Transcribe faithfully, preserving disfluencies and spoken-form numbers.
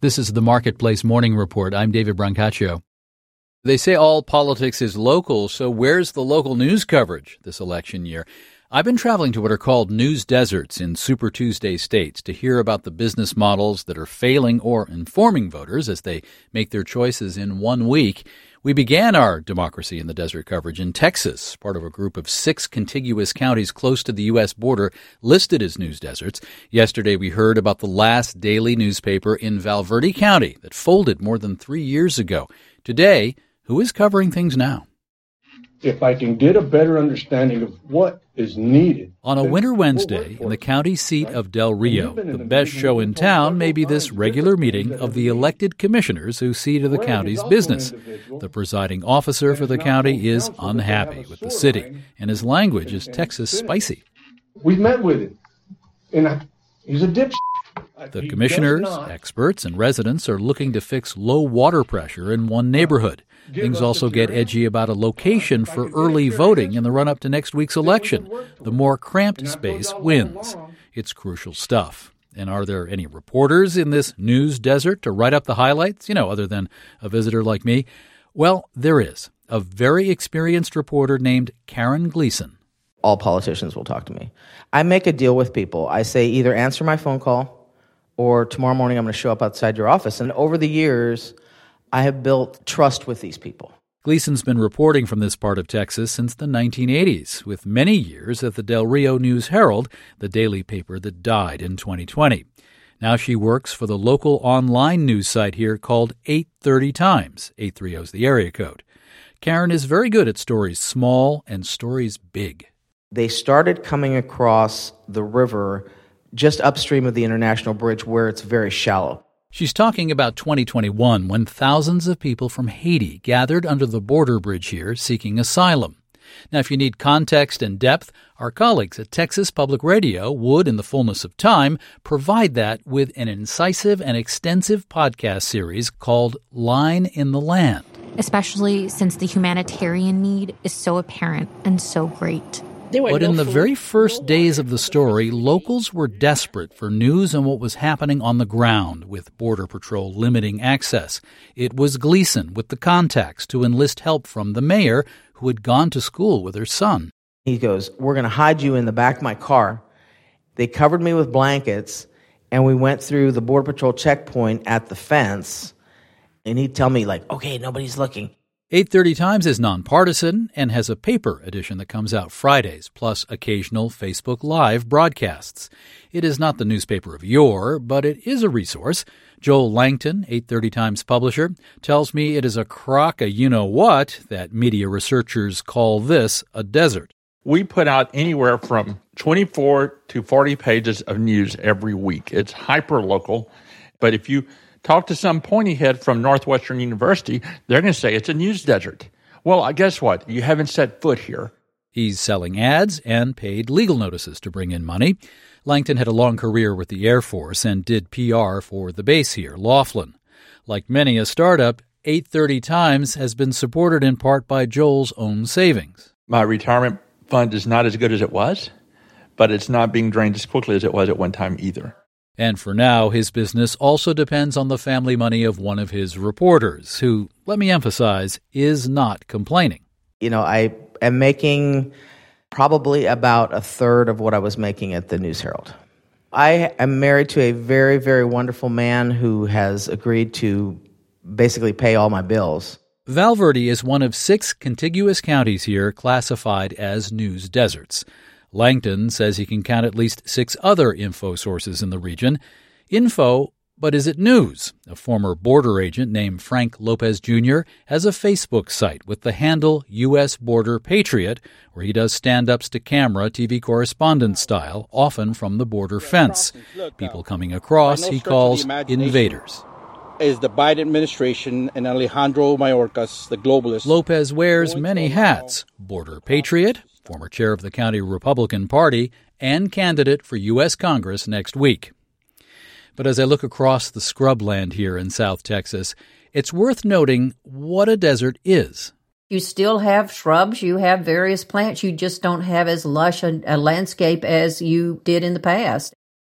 This is the Marketplace Morning Report. I'm David Brancaccio. They say all politics is local, so where's the local news coverage this election year? I've been traveling to what are called news deserts in Super Tuesday states to hear about the business models that are failing or informing voters as they make their choices in one week. We began our Democracy in the Desert coverage in Texas, part of a group of six contiguous counties close to the U S border listed as news deserts. Yesterday, we heard about the last daily newspaper in Val Verde County that folded more than three years ago. Today, who is covering things now? If I can get a better understanding of what is needed. On a winter Wednesday in the county seat of Del Rio, the best show in town may be this regular meeting of the elected commissioners who see to the county's business. The presiding officer for the county is unhappy with the city, and his language is Texas spicy. We met with him, and he's a dipshit. The commissioners, experts, and residents are looking to fix low water pressure in one neighborhood. Things also get edgy about a location for early voting in the run-up to next week's election. The more cramped space wins. It's crucial stuff. And are there any reporters in this news desert to write up the highlights, you know, other than a visitor like me? Well, there is. A very experienced reporter named Karen Gleason. All politicians will talk to me. I make a deal with people. I say either answer my phone call or tomorrow morning I'm going to show up outside your office. And over the years, I have built trust with these people. Gleason's been reporting from this part of Texas since the nineteen eighties, with many years at the Del Rio News-Herald, the daily paper that died in twenty twenty. Now she works for the local online news site here called eight thirty Times. eight thirty is the area code. Karen is very good at stories small and stories big. They started coming across the river just upstream of the International Bridge where it's very shallow. She's talking about twenty twenty-one, when thousands of people from Haiti gathered under the border bridge here seeking asylum. Now, if you need context and depth, our colleagues at Texas Public Radio would, in the fullness of time, provide that with an incisive and extensive podcast series called Line in the Land. Especially since the humanitarian need is so apparent and so great. But in the very first days of the story, locals were desperate for news on what was happening on the ground, with Border Patrol limiting access. It was Gleason with the contacts to enlist help from the mayor, who had gone to school with her son. He goes, "We're going to hide you in the back of my car." They covered me with blankets, and we went through the Border Patrol checkpoint at the fence, and he'd tell me, like, "Okay, nobody's looking." eight thirty Times is nonpartisan and has a paper edition that comes out Fridays, plus occasional Facebook Live broadcasts. It is not the newspaper of yore, but it is a resource. Joel Langton, eight thirty Times publisher, tells me it is a crock of you-know-what that media researchers call this a desert. We put out anywhere from twenty-four to forty pages of news every week. It's hyper-local, but if you talk to some pointy head from Northwestern University, they're going to say it's a news desert. Well, guess what? You haven't set foot here. He's selling ads and paid legal notices to bring in money. Langton had a long career with the Air Force and did P R for the base here, Laughlin. Like many a startup, eight thirty Times has been supported in part by Joel's own savings. My retirement fund is not as good as it was, but it's not being drained as quickly as it was at one time either. And for now, his business also depends on the family money of one of his reporters, who, let me emphasize, is not complaining. You know, I am making probably about a third of what I was making at the News-Herald. I am married to a very, very wonderful man who has agreed to basically pay all my bills. Val Verde is one of six contiguous counties here classified as news deserts. Langton says he can count at least six other info sources in the region. Info, but is it news? A former border agent named Frank Lopez Junior has a Facebook site with the handle U S Border Patriot, where he does stand-ups to camera T V correspondent style, often from the border fence. People coming across he calls invaders. Is the Biden administration and Alejandro Mayorkas, the globalist. Lopez wears many hats: border patriot, former chair of the county Republican Party, and candidate for U S Congress next week. But as I look across the scrubland here in South Texas, it's worth noting what a desert is. You still have shrubs, you have various plants, you just don't have as lush a, a landscape as you did in the past.